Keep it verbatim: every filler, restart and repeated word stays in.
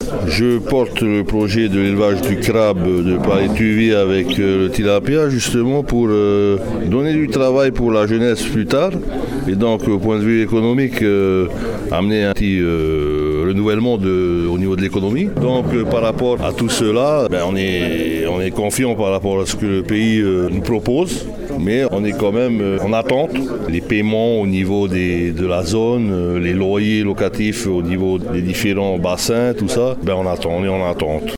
Je porte le projet de l'élevage du crabe de Palétuvier avec euh, le tilapia justement pour euh, donner du travail pour la jeunesse plus tard et donc au point de vue économique euh, amener un petit euh, renouvellement de, au niveau de l'économie. Donc euh, par rapport à tout cela, ben, on est, on est confiant par rapport à ce que le pays euh, nous propose. Mais on est quand même euh, en attente. Les paiements au niveau des, de la zone, euh, les loyers locatifs au niveau des différents bassins, tout ça, ben on attend, on est en attente.